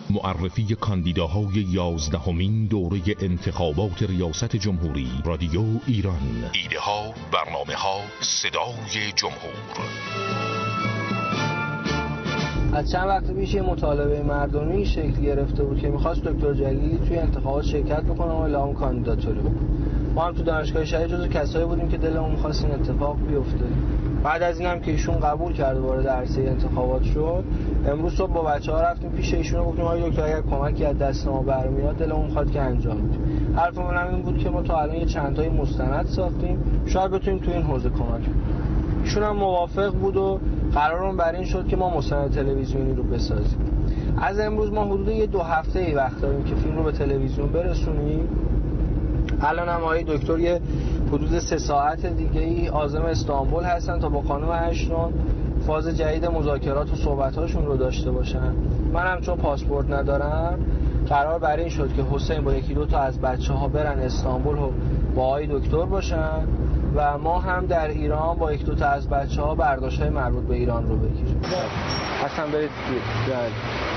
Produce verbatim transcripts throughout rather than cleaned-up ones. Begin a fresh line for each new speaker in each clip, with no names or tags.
معرفی کاندیداهای یازدهمین دوره انتخابات ریاست جمهوری. رادیو ایران. ایده ها، برنامه ها، صدای جمهور.
از چند وقت پیش یه مطالبه مردمی شکل گرفته بود که می‌خواست دکتر جلیلی توی انتخابات شرکت بکنه و اعلام کاندیداتوری بکنه. ما هم تو دانشگاه شهید جزو کسایی بودیم که دلمون می‌خواست این اتفاق بیفته. بعد از اینم که ایشون قبول کرد وارد عرصه انتخابات شد، امروز صبح با بچه‌ها رفتیم پیش ایشون و گفتیم آقای دکتر اگر کمکی از دست ما برمیاد دلمون می‌خواد که انجام بدیم. حرفمون هم این بود که ما تا الان یه چند تایی مستند ساختیم، شاید بتونیم تو این حوزه کمک کنیم. ایشون هم موافق بود و قرارمون بر این شد که ما مستند تلویزیونی رو بسازیم. از امروز ما حدود یه دو هفته ای وقت داریم که فیلم رو به تلویزیون برسونیم. الان هم آقای دکتر یه حدود سه ساعت دیگه ای عازم استانبول هستن تا با خانم اشتون فاز جدید مذاکرات و صحبت‌هاشون رو داشته باشن. منم چون پاسپورت ندارم قرار بر این شد که حسین با یکی دو تا از بچه‌ها برن استانبول و با آقای دکتر باشن و ما هم در ایران با یک دو تا از بچه‌ها برداشت‌های مربوط به ایران رو بگیریم. اصلا برید بیاید.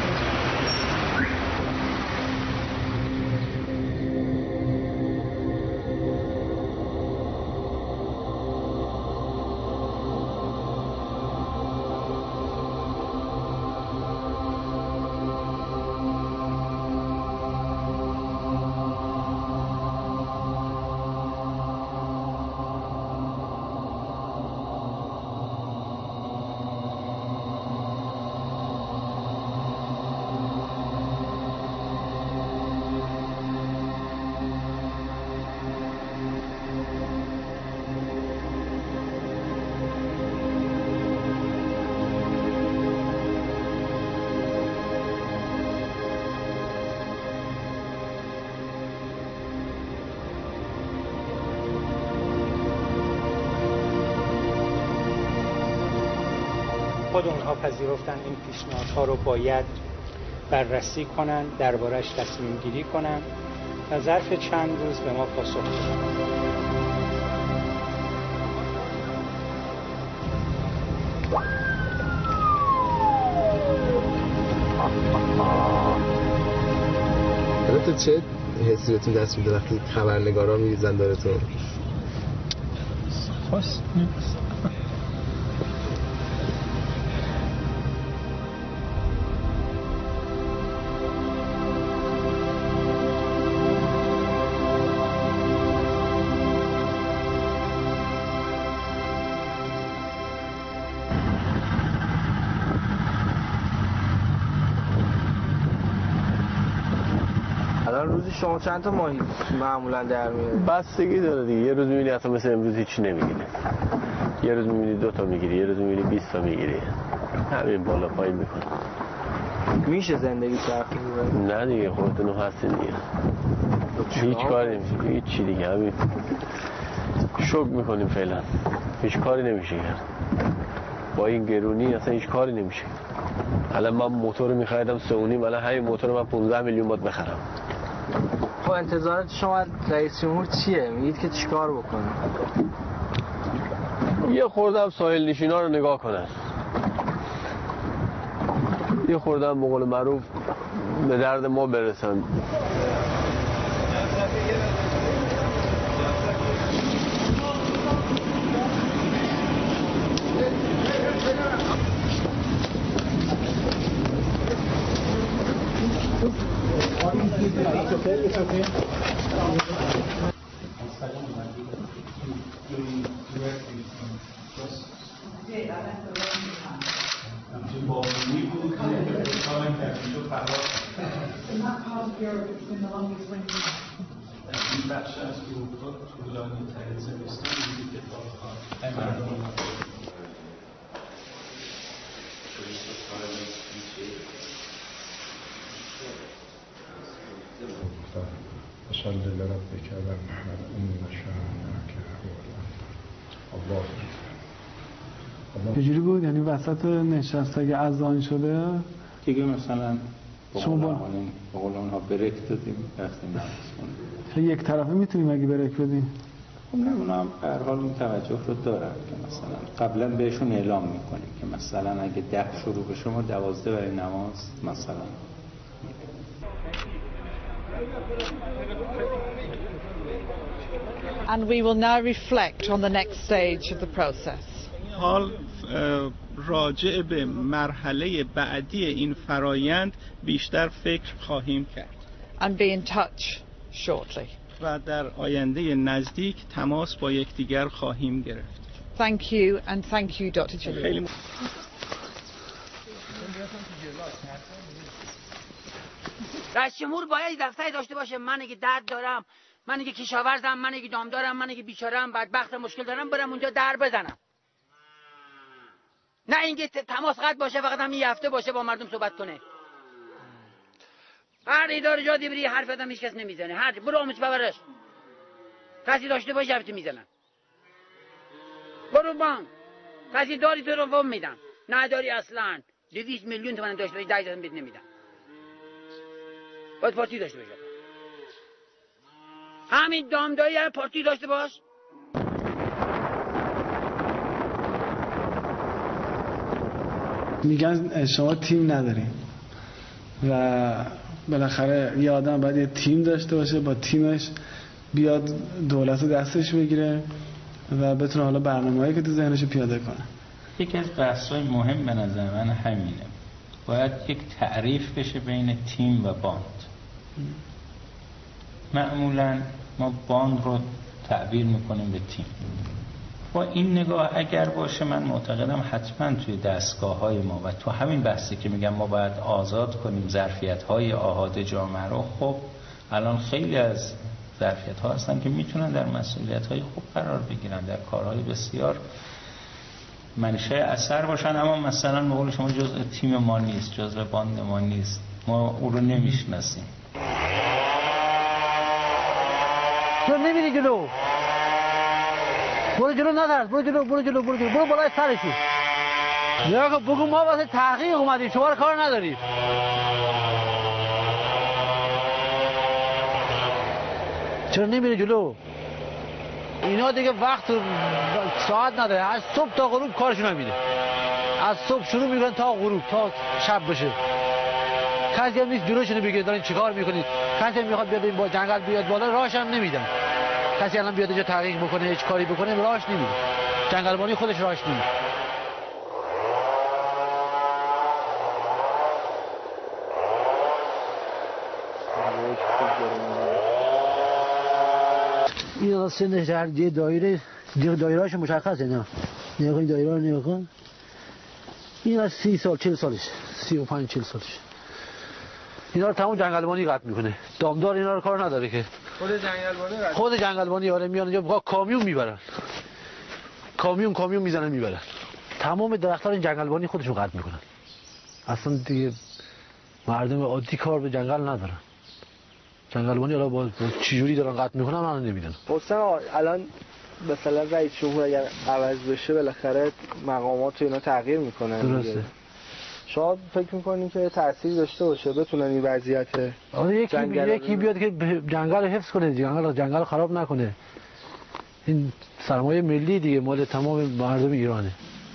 خود اونها پذیرفتن این پیشنهادها رو باید بررسی کنن، دربارش تصمیم گیری کنن و ظرف چند روز به ما پاسخ بدن.
تو چه حسی بهتون دست میده وقتی خبرنگاران میریزن دارتون؟
خواست نیست.
روزی شما چند تا ماهی معمولا در میارید؟
بستگی داره دیگه. یه روز میبینی اصلا مثل امروز هیچی نمیگیری، یه روز میبینی دو تا میگیری، یه روز میبینی بیست تا میگیری، همین بالا پایین میکنه.
میشه زندگی چرخی ببرید؟
نه دیگه خودتون هستین دیگه، هیچ کاری نمیشه، هیچ چی دیگه، همین شوک میکنیم فعلا، هیچ کاری نمیشه کرد با این گرونی، اصلا هیچ کاری نمیشه. الان من موتور میخریدم سه و نیم، الان همین موتور من پانزده میلیون باید بخرم.
خب انتظارات شما از رئیس جمهور چیه؟ میگید که چیکار بکنه؟
یه خوردم ساحل نشینا رو نگاه کنن، یه خوردم به قول معروف به درد ما برسن.
It's okay, it's okay. صل لربك محمد ان شانك هو الله. چجوری بود؟ یعنی وسط نشست اگه اذان شده
دیگه مثلا
شما با
به قول اونها بریک دادیم رفتیم نماز خوندیم.
یک طرفه میتونیم اگه بریک بدیم؟
خب نه، اونا هم به هر حال این توجه رو دارن که مثلا قبلا بهشون اعلام میکنیم که مثلا اگه ده شروع بشه ما دوازده برای نماز مثلا
And we will now reflect on the next stage of the process.
حال راجع به مرحله بعدی این فرایند بیشتر فکر خواهیم کرد.
And be in touch shortly.
و در آینده نزدیک تماس با یکدیگر خواهیم گرفت.
Thank you and thank you دکتر جلیلی.
رئیس جمهور باید دفتری داشته باشه. من که درد دارم، من که کشاورزم، من که دام دارم، من که بیچاره‌ام، بدبخت مشکل دارم، برم اونجا در بزنم. نه اینکه تماس قطع باشه، فقط هم یه هفته باشه با مردم صحبت کنه. هر اداره جادی بری حرف آدم هیچ کس نمیزنه. هر برو آموزش ببرش. کسی داشته باشه هفته میزنن. برو بانک. کسی داری تو رو وام میدن. نه داری اصلا. دویست میلیون تومن داشته باشه ده هزار بهت نمیدن. باید پارتی داشته باشه. همین دامداری هم پارتی داشته باش.
میگن شما تیم ندارین و بالاخره یه آدم باید یه تیم داشته باشه، با تیمش بیاد دولت رو دستش بگیره و بتونه حالا برنامه‌هایی که تو ذهنش پیاده کنه.
یکی از بحث‌های مهم به نظر من همینه. باید یک تعریف بشه بین تیم و باند. معمولاً ما باند رو تعبیر میکنیم به تیم. با این نگاه اگر باشه من معتقدم حتما توی دستگاه‌های ما و تو همین بحثی که میگم ما باید آزاد کنیم ظرفیت‌های آحاد جامعه رو. خب الان خیلی از ظرفیت‌ها هستن که میتونن در مسئولیت‌های خوب قرار بگیرن، در کارهای بسیار منشأ اثر باشن، اما مثلا به قول شما جزء تیم ما نیست، جزء باند ما نیست، ما او رو نمیشناسیم.
تو نمیری جلو، برو جلو، ندرس، برو جلو، برو جلو، برو جلو، برو بالای سرشون. یا بگو ما واسه تحقیق اومدیم، شما رو کار نداریم. چرا نمیری جلو؟ اینا دیگه وقت ساعت نداره، از صبح تا غروب کارشون نمیده. از صبح شروع میکنن تا غروب، تا شب بشه. کسی هم نیست جلوشونو بگیره دارین چیکار میکنید. کسی هم میخواد بیاد این با جنگل بیاد بالا، راهش هم نمیدن. کسی الان بیاد اینجا تحقیق بکنه، هیچ کاری بکنه، راهش نمیده. جنگلبانی خودش راهش نمیده. این الان سنش در یه دایره، دایرهاش مشخصه. نه نگاه این دایره رو نگاه کن. این از سی سال چل سالش، سی و پنج چل سالش. اینا رو تمام جنگلبانی قطع میکنه. دامدار اینا رو کار نداره که. خود جنگلبانی قطع. خود جنگلبانی آره میان اینجا با کامیون میبرن. کامیون کامیون میزنن میبرن. تمام درخت‌ها این جنگلبانی خودشون قطع میکنن. اصلا دیگه مردم عادی کار به جنگل ندارن. جنگلبانی حالا با چجوری دارن قطع میکنن من نمیدونم.
حسین الان مثلا رئیس جمهور اگر عوض بشه بالاخره مقامات اینا تغییر میکنن. درسته. شما فکر میکنین که تأثیر داشته باشه بتونن این وضعیت
آره یکی یکی بیاد که جنگل رو حفظ کنه، جنگل جنگل خراب نکنه. این سرمایه ملی دیگه مال تمام مردم ایرانه.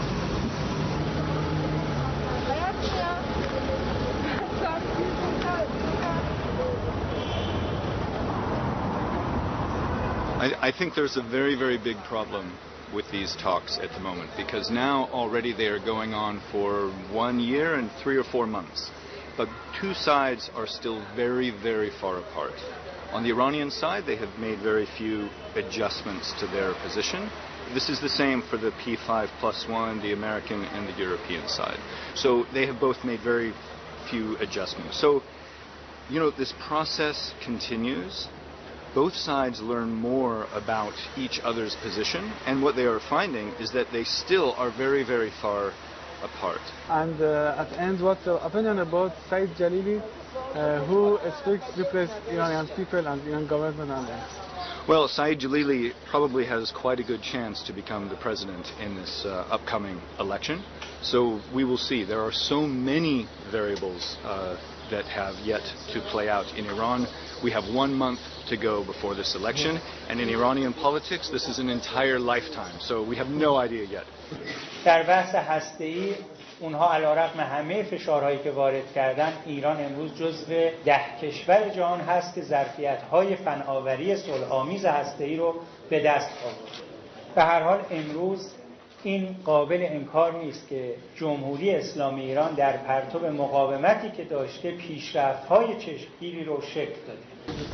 I, I think there's a very, very big problem with these talks at the moment because now already they are going on for one year and three or four months. But two sides are still very, very far apart. On the Iranian side, they have made very few adjustments to their position. This is the same for the P five plus one, the American and the European side. So they have both made very few adjustments. So, you know, this process continues. Both sides learn more about each other's position, and what they are finding is that they still are very, very far apart.
And uh, at the end, what's your opinion about Saeed Jalili, uh, who speaks replace Iranian people and Iranian government and that?
Well, Saeed Jalili probably has quite a good chance to become the president in this uh, upcoming election. So we will see. There are so many variables uh, that have yet to play out in Iran. We have one month to go before this election, and in Iranian politics, this is an entire lifetime. So we have no idea yet.
در بحث هسته‌ای اونها علیرغم همه فشارهایی که وارد کردن، ایران امروز جزو ده کشور جهان هست که ظرفیت‌های فناوری صلح‌آمیز هسته‌ای رو به دست آورده. به هر حال امروز این قابل انکار نیست که جمهوری اسلامی ایران در پرتو مقاومتی که داشته پیشرفت‌های چشمگیری رو شکل داده.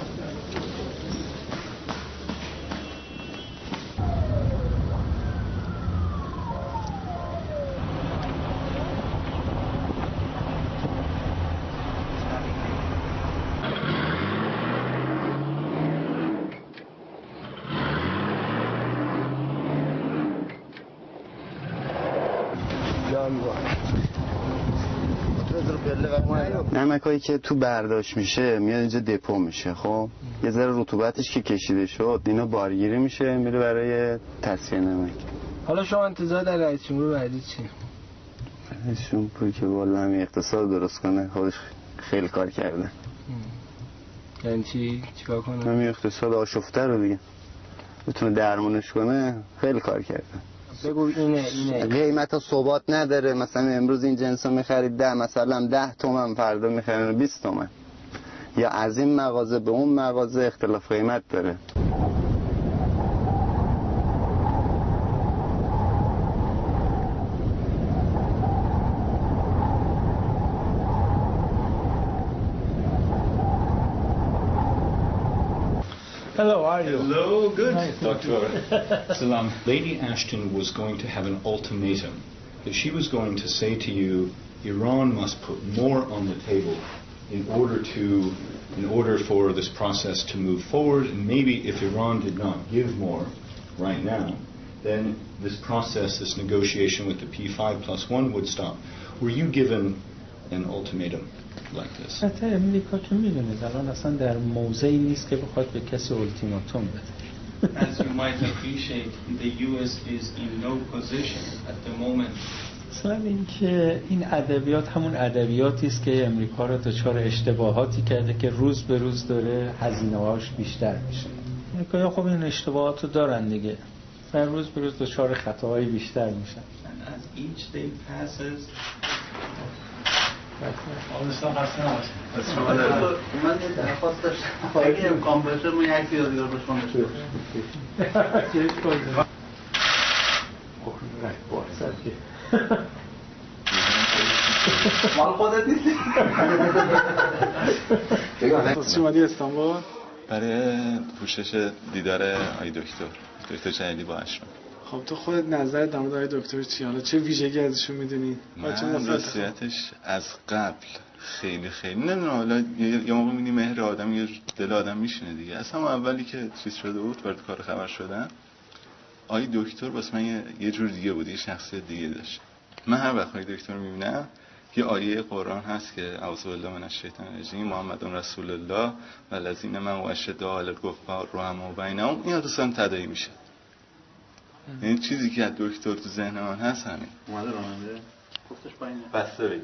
نمکایی که تو برداشت میشه میاد اینجا دپو میشه، خب یه ذره رطوبتش که کشیده شد اینا بارگیری میشه میره برای تصفیه نمک.
حالا شما انتظار در رئیس جمهور بعدی چی؟
رئیس جمهور که والا همین اقتصاد درست کنه، خودش خیلی کار کرده.
یعنی چی؟ چیکار کنه؟
همین اقتصاد آشفته رو دیگه بتونه درمونش کنه، خیلی کار کرده.
بگو اینه اینه
قیمت ها ثبات نداره، مثلا امروز این جنس رو میخرید ده مثلا ده تومن، فردا میخرید بیست تومن، یا از این مغازه به اون مغازه اختلاف قیمت داره.
Hello, how are you?
Hello, good.
Nice.
Doctor Salam. Lady Ashton was going to have an ultimatum that she was going to say to you, Iran must put more on the table in order to, in order for this process to move forward, and maybe if Iran did not give more right now, then this process, this negotiation with the P five plus one would stop. Were you given an ultimatum like this?
حتی امریکا که میدونید الان اصلا در موضعی نیست که بخواد به کسی التیماتوم بده.
As you might appreciate, the U S is in no position at the moment.
مثلا این که این ادبیات همون ادبیاتی است که امریکا رو دچار اشتباهاتی کرده که روز به روز داره هزینه‌هاش بیشتر میشه. امریکا خب این اشتباهات رو دارن دیگه. مثلا روز به روز دچار خطاهای بیشتر میشن.
And as each day passes,
آمستان خسته نباشید.
من یه درخواست داشتم اگه امکان بشه من یک یادگار به شما داشته باشم. مال خودت نیستی؟
چی اومدی استانبول؟
برای پوشش دیدار آی دکتر دکتر جلیلی با اشرام.
خب تو خودت نظرت در مورد آقای دکتر چیه؟ حالا چه ویژگی ازشون میدونی؟
من راستیتش از قبل خیلی خیلی نمیدونم، حالا یه موقع میبینی مهر آدم یه دل آدم میشینه دیگه. از همون اولی که چیز شده بود وارد کار خبر شدن، آقای دکتر واسه من یه جور دیگه بود، یه شخصیت دیگه داشت. من هر وقت آقای دکتر رو میبینم یه آیه قرآن هست که اعوذ بالله من الشیطان الرجیم محمد رسول الله و الذین معه اشداء علی الکفار رحماء بینهم، اینا دوستان تداعی میشه. این چیزی که از دکتر تو ذهن من هست همین.
اومده راننده گفتش پایینه
بسته بگی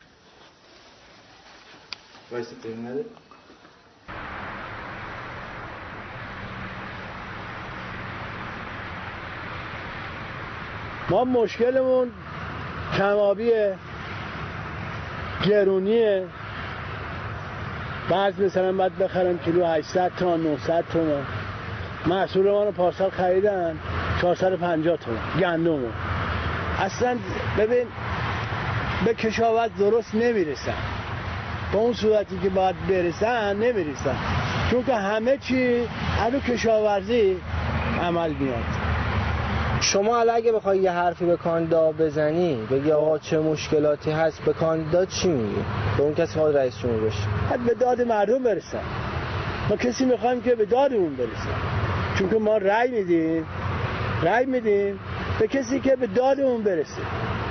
وایس پایین نده.
ما مشکلمون کمابیه، گرونیه. بعض مثلا باید بخرم کیلو هشتصد تومان نهصد تومان. محصول ما رو پارسال خریدن چهارصد و پنجاه تومان گندمو. اصلا ببین به کشاورز درست نمیرسن، با اون صورتی که باید برسن نمیرسن، چون که همه چی از کشاورزی عمل میاد.
شما الان اگه بخوای یه حرفی به کاندیدا بزنی بگی آقا چه مشکلاتی هست، به کاندیدا چی میگی؟ به اون کسی خواهد رئیس جمهور بشه
باید به داد مردم برسن. ما کسی میخوایم که به دادمون برسن، چون که ما رأی میدیم رأی میدیم به کسی که به دادمون برسه،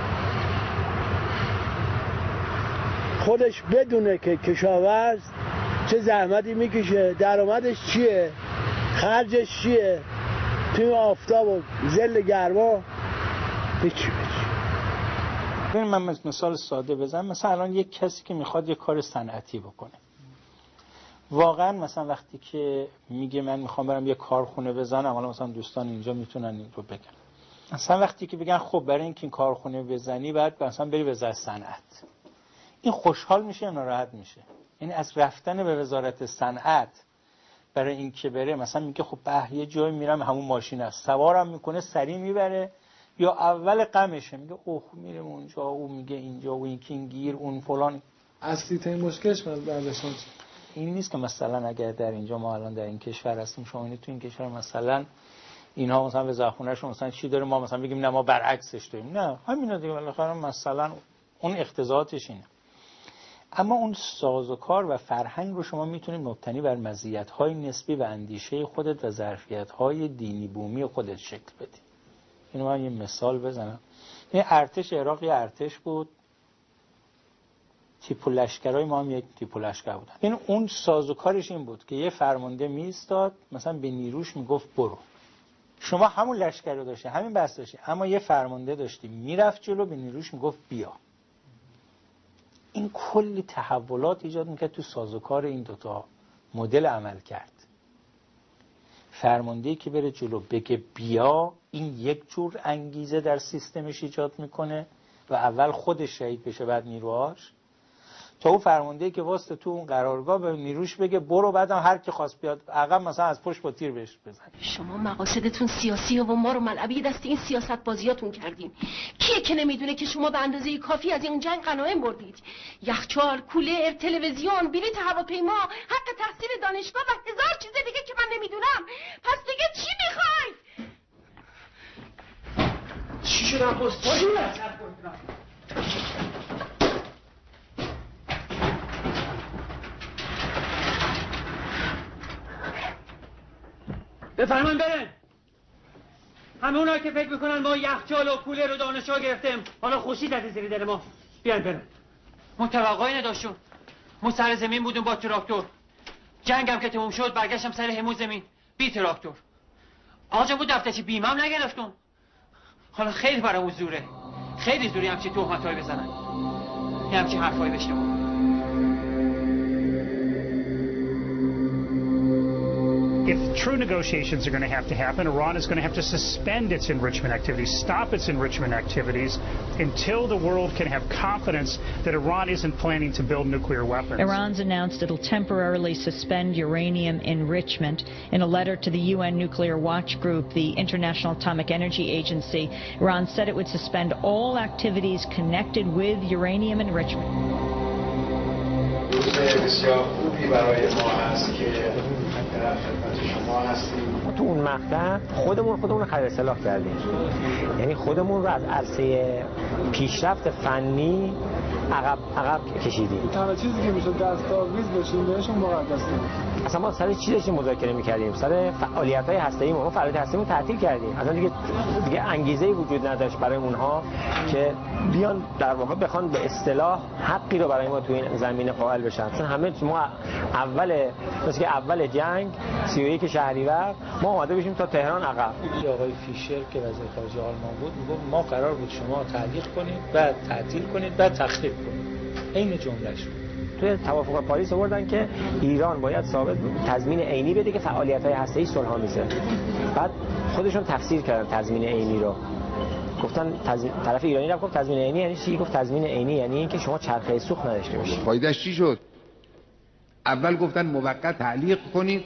خودش بدونه که کشاورز چه زحمتی میکشه، درآمدش چیه، خرجش چیه، توی آفتاب و ظل گرما هیچی
ببین من مثال ساده بزنم. مثلا الان یک کسی که میخواد یه کار صنعتی بکنه، واقعا مثلا وقتی که میگه من میخوام برم یه کارخونه بزنم، حالا مثلا دوستان اینجا میتونن این رو بگن، اصلا وقتی که بگن خب برای اینکه این کارخونه بزنی بعد مثلا بری وزارت صنعت، این خوشحال میشه یا ناراحت میشه؟ یعنی از رفتن به وزارت صنعت برای اینکه بره مثلا میگه خب به یه جای میرم همون ماشین است، سوارم میکنه سریع میبره، یا اول غمشه میگه اوه میرم اونجا، او میگه اینجا و این کینگیر اون فلان.
اصلی ترین مشکلش برداشتن
این نیست که مثلا اگر در اینجا ما الان در این کشور هستیم، شما اینو تو این کشور مثلا اینها مثلا وزارتخونه‌شون مثلا چی داره ما مثلا بگیم نه ما برعکسش داریم، نه همینا دیگه بالاخره مثلا اون اقتضاعاتش اینه. اما اون سازوکار و فرهنگ رو شما میتونید مبتنی بر مزیت‌های نسبی و اندیشه خودت و ظرفیت‌های دینی بومی خودت شکل بدی. اینو من یه مثال بزنم. این ارتش عراق یه ارتش بود، تیپ لشکرای ما هم یک تیپ لشکر بودن. این اون سازوکارش این بود که یه فرمانده میایستاد مثلا به نیروش میگفت برو. شما همون لشکر رو داشتی، همین بس داشتی، اما یه فرمانده داشتی میرفت جلو به نیروش میگفت بیا. این کلی تحولات ایجاد میکرد تو سازوکار این دوتا مدل عمل کرد. فرماندهی که بره جلو بگه بیا، این یک جور انگیزه در سیستمش ایجاد میکنه و اول خودش شهید بشه بعد نیروهاش، تا اون فرماندهی که واسه تو اون قرارگاه به نیروش بگه برو، بعدم هر کی خواست بیاد عقب مثلا از پشت با تیر بهش بزنه.
شما مقاصدتون سیاسیه و ما رو ملعبه دست این سیاست بازیاتون کردیم. کیه که نمیدونه که شما به اندازه کافی از این جنگ غنایم بردید؟ یخچال، کولر، تلویزیون، بلیط هواپیما، حق تحصیل دانشگاه و هزار چیز دیگه که من نمیدونم. پس دیگه چی میخواید؟
چی شد عباس؟ بفرمایید برن. همه اونایی که فکر میکنن ما یخچال و کولر و دانشگاه گرفتیم حالا خوشی زده زیر دل ما، بیان برن. ما توقعی نداشتیم. ما سر زمین بودیم با تراکتور، جنگم که تموم شد برگشتم سر همون زمین بی تراکتور. آجا بود دفترچه بیمه هم نگرفتم. حالا خیلی برامون زوره، خیلی زوری همچین تهمتایی بزنن، یه همچین حرفایی بشنوم.
If true negotiations are going to have to happen, Iran is going to have to suspend its enrichment activities, stop its enrichment activities until the world can have confidence that Iran isn't planning to build nuclear weapons.
Iran's announced it'll temporarily suspend uranium enrichment. In a letter to the U N Nuclear Watch Group, the International Atomic Energy Agency, Iran said it would suspend all activities connected with uranium enrichment.
تو اون مقطع خودمون خودمون رو خرید سلاح کردیم، یعنی خودمون رو از عرصه پیشرفت فنی عقب عقب کشیدیم.
تنها چیزی که میشد دستاویز بشیم بهشون مقدس بود.
اصلا ما سر چی داشتیم مذاکره می‌کردیم؟ سر فعالیت‌های هسته‌ای ما فعالیت هسته‌ای رو تعطیل کردیم. اصلا دیگه دیگه انگیزه‌ای وجود نداشت برای اونها که بیان در واقع بخوان به اصطلاح حقی رو برای ما تو این زمینه قائل بشن. اصلا همه ما اول مثل که اول جنگ سی و یک شهریور ما اومده بشیم تا تهران عقب.
آقای فیشر که وزیر خارجه آلمان بود میگفت ما قرار بود شما تعلیق کنید بعد تعطیل کنید بعد تخریب کنید. این جملهش بود.
توی توافق پاریس آوردن که ایران باید ثابت تضمین عینی بده که فعالیت‌های هسته‌ای صلح‌آمیزه. بعد خودشون تفسیر کردن تضمین عینی رو. گفتن تضمین... طرف ایرانی رو گفت تضمین عینی یعنی چی؟ گفت تضمین عینی یعنی اینکه شما چرخه سوخت نداشته باشید.
فایدهش چی شد؟ اول گفتن موقت تعلیق کنید،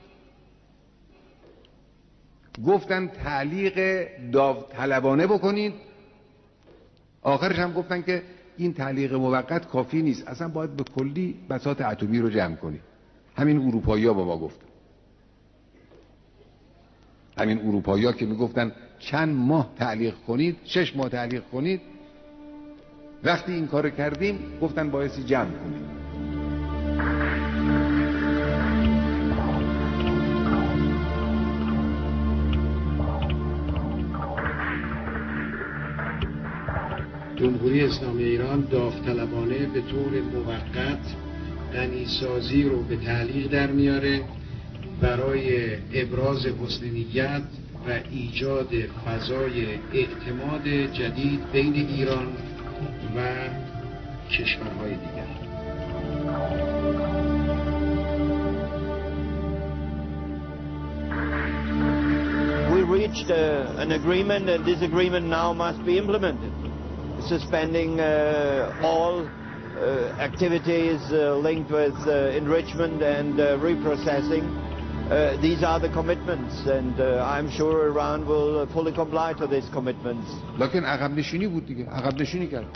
گفتن تعلیق داوطلبانه بکنید، آخرش هم گفتن که این تعلیق موقت کافی نیست، اصلا باید به کلی بساط اتمی رو جمع کنید. همین اروپایی‌ها با ما گفتن، همین اروپایی‌ها که میگفتن چند ماه تعلیق کنید، شش ماه تعلیق کنید، وقتی این کار کردیم گفتن بایستی جمع کنید.
جمهوری اسلامی ایران داوطلبانه به طور موقت غنیسازی رو به تعلیق در میاره برای ابراز حسن نیت و ایجاد فضای اعتماد جدید بین ایران و کشورهای دیگر.
We reach
reached uh, an agreement, and this agreement now must be implemented. Suspending uh, all uh, activities uh, linked with uh, enrichment and uh, reprocessing. Uh, these are the commitments, and uh, I'm sure Iran will fully comply to these commitments.
لكن عقب نشینی بود دیگه، عقب نشینی کرد.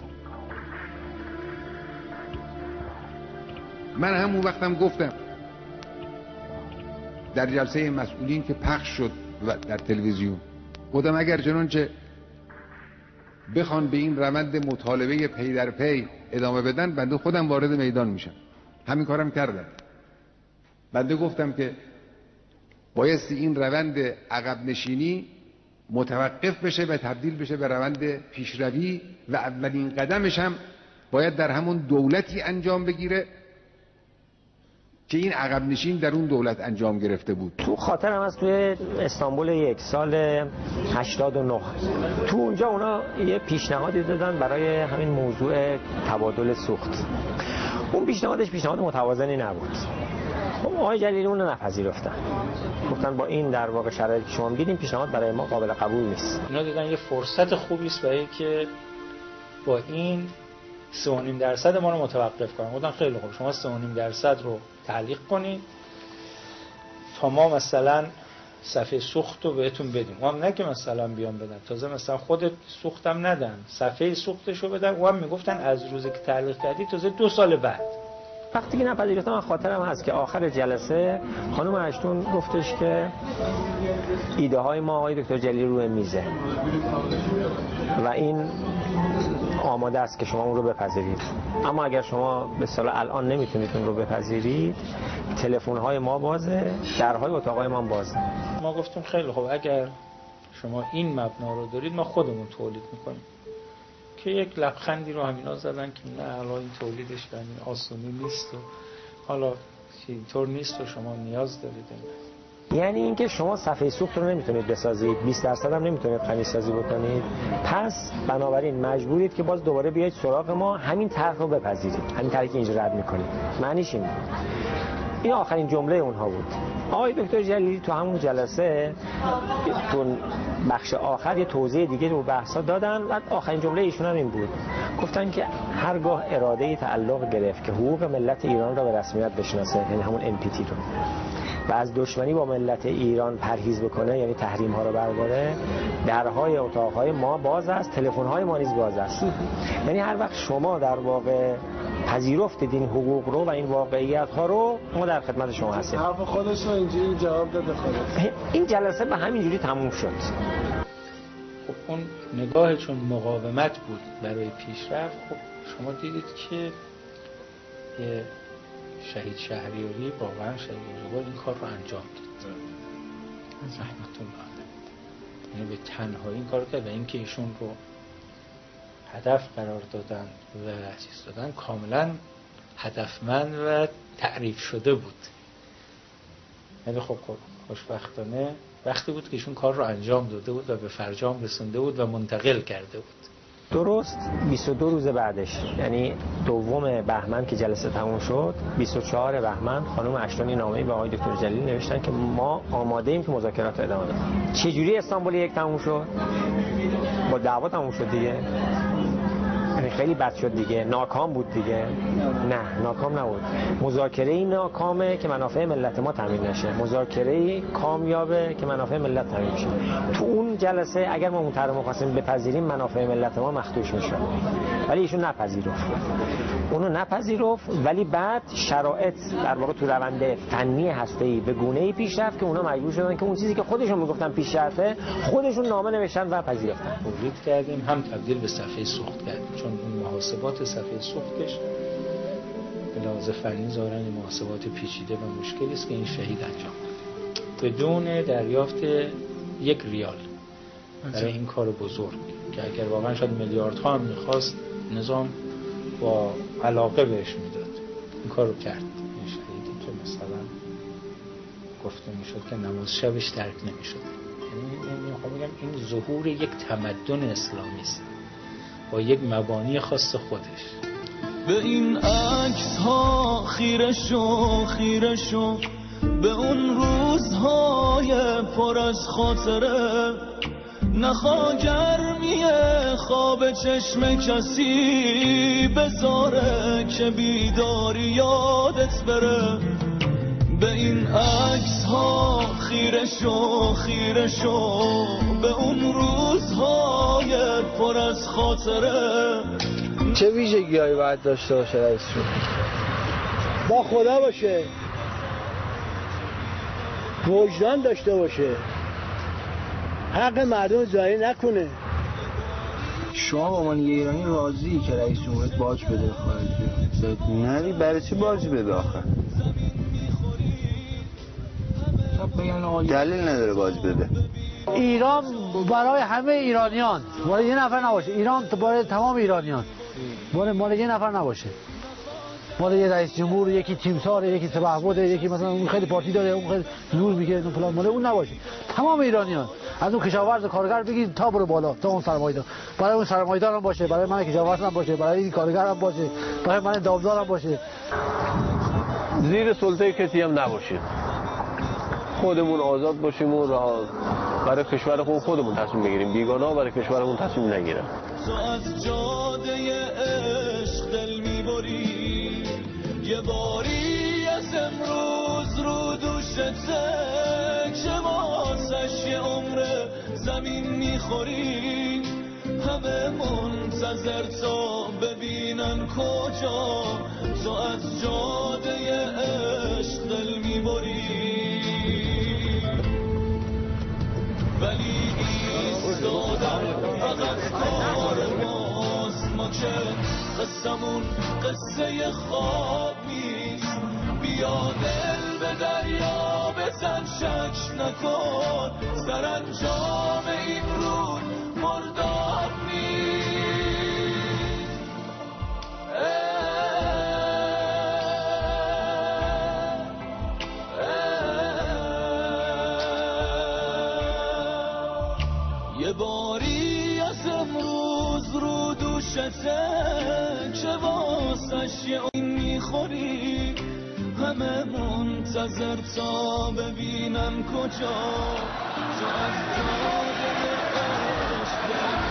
من همون وقتم گفتم در جلسه مسئولین که پخش شد در تلویزیون، گفتم اگر چنانچه بخوان به این روند مطالبه پی در پی ادامه بدن، بنده خودم وارد میدان میشم. همین کارم کردم. بنده گفتم که بایستی این روند عقب نشینی متوقف بشه و تبدیل بشه به روند پیشروی و اولین قدمش هم باید در همون دولتی انجام بگیره که این عقب نشین در اون دولت انجام گرفته بود.
تو خاطرم از توی استانبول یک سال هشتاد و نه تو اونجا اونا یه پیشنهادی دادن برای همین موضوع تبادل سوخت. اون پیشنهادش پیشنهاد متوازنی نبود. خب آقای جلیلی اون رو نپذیرفتن. گفتن با این در واقع شرایطی که شما می‌بینیم پیشنهاد برای ما قابل قبول نیست.
اینا دیدن یه فرصت خوبی است برای که با این سه و نیم درصد ما رو متوقف کنن. گفتن خیلی خوب، شما سه و نیم درصد رو تعلیق کنید تا ما مثلا صفحه سوخت رو بهتون بدیم. ما هم نه که مثلا بیان بدن، تازه مثلا خود سوختم ندن، صفحه سوختش رو بدن. و هم میگفتن از روزی که تعلیق کردی تازه دو سال بعد.
وقتی که نپذیرفتم من خاطرم هست که آخر جلسه خانم اشتون گفتش که ایده های ما آقای دکتر جلیلی روی میزه و این آماده است که شما اون رو بپذیرید، اما اگر شما به اصطلاح الان نمیتونید اون رو بپذیرید، تلفن های ما بازه، درهای اتاقای ما بازه.
ما گفتیم خیلی خوب، اگر شما این مبنا رو دارید ما خودمون تولید میکنیم. که یک لبخندی رو همینا زدن که نه حالا این تولیدش به همین آسونی نیست و حالا اینطور نیست و شما نیاز دارید.
یعنی اینکه شما صفحه سوخت رو نمیتونید بسازید، بیست درصد هم نمیتونید خمیس سازی بکنید، پس بنابراین مجبورید که باز دوباره بیاید سراغ ما همین طرح رو بپذیرید، همین طرحی که اینجا رد میکنید. معنیش این این آخرین جمله اونها بود. آقای دکتر جلیلی تو همون جلسه تو بخش آخر یه توضیح دیگه رو بحثا دادن و آخرین جمله ایشون هم این بود، گفتن که هرگاه اراده تعلق گرفت که حقوق ملت ایران را به رسمیت بشناسه، یعنی همون ان پی تی رو، و از دشمنی با ملت ایران پرهیز بکنه، یعنی تحریم ها رو برداره، درهای اتاقهای ما باز است، تلفن های ما نیز باز است. یعنی هر وقت شما در واقع پذیرفتید این حقوق رو و این واقعیت ها رو، ما در خدمت شما هستیم.
حرف خودش رو اینجوری جواب داده خودش.
این جلسه به همین جوری تموم شد.
خب اون نگاه چون مقاومت بود برای پیشرفت، خب شما دیدید که یه شهید شهریاری واقعا شهریاری این کار رو انجام داد. رحمت الله علیه. یعنی به تنهایی این کار کرد و اینکه ایشون رو هدف قرار دادن و چیز دادن کاملا هدفمند و تعریف شده بود. یعنی خب خوشبختانه وقتی بود که ایشون کار رو انجام داده بود و به فرجام رسونده بود و منتقل کرده بود.
درست بیست و دو روز بعدش، یعنی دوم بهمن که جلسه تموم شد، بیست و چهارم بهمن خانم اشتونی نامه‌ای به آقای دکتر جلیلی نوشتن که ما آماده ایم که مذاکرات رو ادامه بدیم. چه جوری استانبول یک تموم شد؟ با دعوا تموم شد دیگه. یعنی خیلی بد شد دیگه، ناکام بود دیگه. نه ناکام نبود. مذاکره ای ناکامه که منافع ملت ما تامین نشه، مذاکره ای کامیابه که منافع ملت تامین شه. تو اون جلسه اگر ما اون طرح می‌خواستیم بپذیریم منافع ملت ما مخدوش میشه، ولی ایشون نپذیرفت. اونو نپذیرفت، ولی بعد شرایط در واقع تو روند فنی هسته‌ای به گونه‌ای پیش رفت که اونا مجبور شدن که اون چیزی که خودشون میگفتن پیش رفته، خودشون نامه نوشتن و پذیرفتن.
تولید کردیم، هم تبدیل به صفحه سوخت کردیم، چون اون محاسبات صفحه سوختش به لحاظ فنی ظاهراً محاسبات پیچیده و مشکلی است که این شهید انجام داد بدون دریافت یک ریال برای این کار بزرگ که اگر واقعا شاید میلیاردها هم میخواست نظام با علاقه بهش میداد این کار رو کرد. این شهیدی که مثلا گفته میشد که نماز شبش ترک نمیشد. یعنی میخوام بگم این ظهور یک تمدن اسلامی است با یک مبانی خاص خودش.
به این عکس ها خیره شو خیره شو، به اون روزهای پر از خاطره، نخوا گرمی خواب چشم کسی بذاره که بیداری یادت بره. به این عکس ها خیره شو خیره شو به اون روزهای پر از خاطره.
چه ویژگی‌هایی باید داشته باشه رئیس جمهور؟
با خدا باشه، وجدان داشته باشه، حق مردم ضایع نکنه.
شما با من یه ایرانی راضی که رئیس جمهوریت باج بده خارجی؟
نه برای چی باج بده آخه؟ دلیل نداره باج بده.
ایران برای همه ایرانیان، برای یه نفر نباشه. ایران برای تمام ایرانیان، برای مال یه نفر نباشه. مال یه رئیس جمهور، یکی تیمسار، یکی سپهبد، یکی مثلا اون خیلی پارتی داره، اون خیلی زور میگه، اون فلان، مال اون نباشه. تمام ایرانیان، از اون کشاورز کارگر بگید تا برو بالا تا اون سرمایه‌دار. برای اون سرمایه‌دار هم باشه، برای من کشاورز هم باشه، برای این کارگر هم باشه، برای من دامدار هم باشه.
زیر سلطه کسی هم نباشیم. خودمون آزاد باشیم و برای کشورمون خودمون تصمیم بگیریم. بیگانه‌ها برای کشورمون تصمیم نگیرن.
تو از جاده عشق دل میبری، یه باری از امروز رو دوشته که واسش یه عمر زمین میخوری. همه منتظر تا ببینن کجا تو از جاده عشق دل میبری. ولی ایستادن فقط کار ماست، ما که قصمون قصه خواب نیست. بیا دل به دریا بزن شک نکن، سرانجام این رود مرداب نیست. یه باری از امروز رو دوشته که واسش یه این میخوری. همه منتظر تا ببینن کجا تو از جاده عشق دل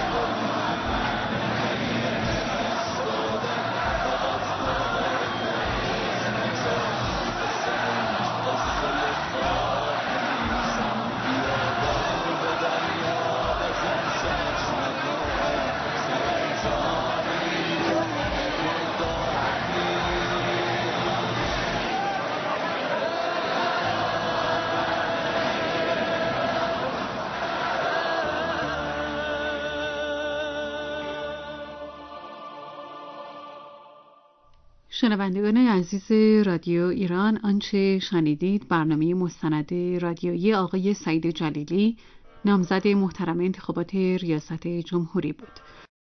شنوندگان عزیز رادیو ایران، آنچه شنیدید برنامه مستند رادیویی آقای سعید جلیلی، نامزد محترم انتخابات ریاست جمهوری بود.